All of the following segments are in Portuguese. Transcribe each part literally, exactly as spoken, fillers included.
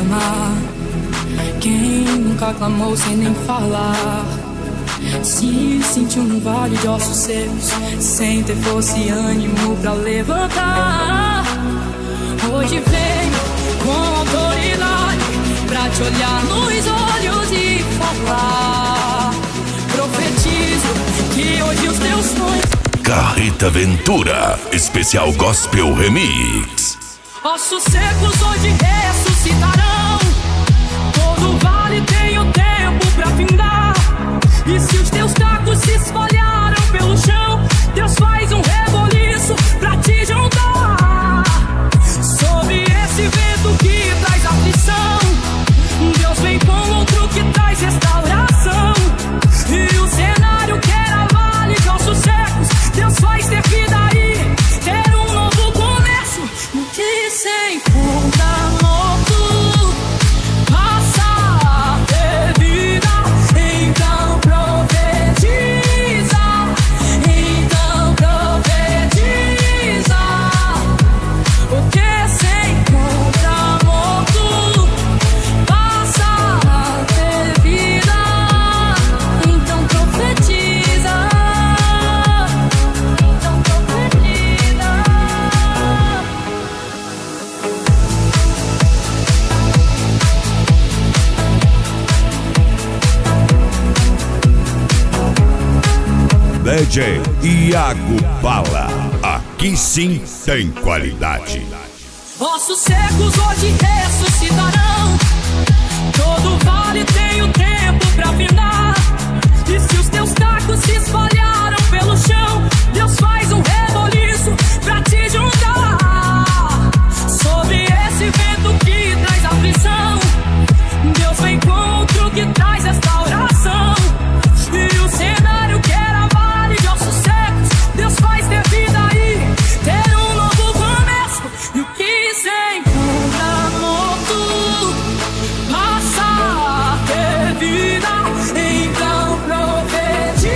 amar. Quem nunca clamou sem nem falar, se sentiu num vale de ossos secos, sem ter força e ânimo pra levantar. Hoje venho com autoridade pra te olhar nos olhos e falar. Profetizo que hoje os teus sonhos. Carreta Ventura, especial Gospel Remix. Ossos secos hoje ressuscitarão. Todo vale tem o tempo pra findar. E se os teus cacos se espalharam pelo chão, Deus faz um reboliço pra te juntar. Sob esse vento que traz aflição, Deus vem com outro que traz restauração. E o cenário que era vale de ossos secos, Deus faz ter vida aí, ter um novo começo. No que se encontra morto, passa a ter vida. Então profetiza, então profetiza. O que se encontra morto, passa a ter vida. Então profetiza, então profetiza. D J Iago Bala, aqui sim tem qualidade. Ossos secos hoje ressuscitarão. Todo vale tem o tempo pra findar. E se os teus tacos se espalharam pelo chão, Deus faz um reboliço pra te juntar. Sob esse vento que traz aflição, Deus vem com outro que traz restauração. E o cenário que era vale de ossos secos, Deus faz ter vida aí, ter um novo começo. E o que se encontra morto, passa a ter vida. Então profetiza,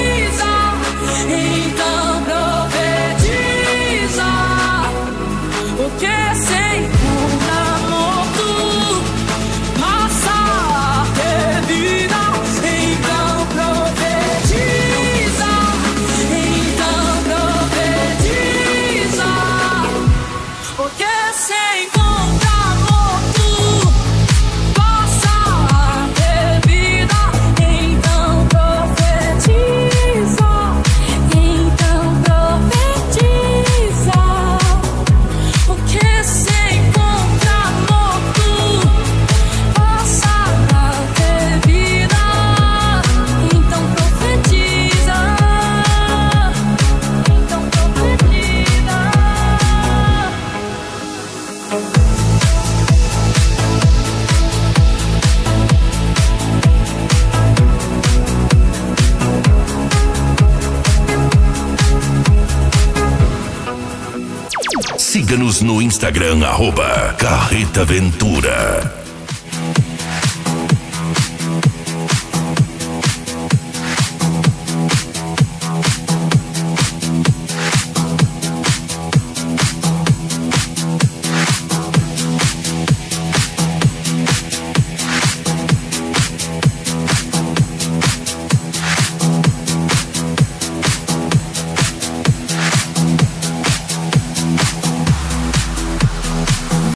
então profetiza. O que se encontra morto, passa a ter vida. Então profetiza, então profetiza. O que se encontra morto, passa a ter vida. Então profetiza, então profetiza. O que se encontra morto, passa a ter vida. Então profetiza, então profetiza. Siga-nos no Instagram, arroba Carreta Ventura.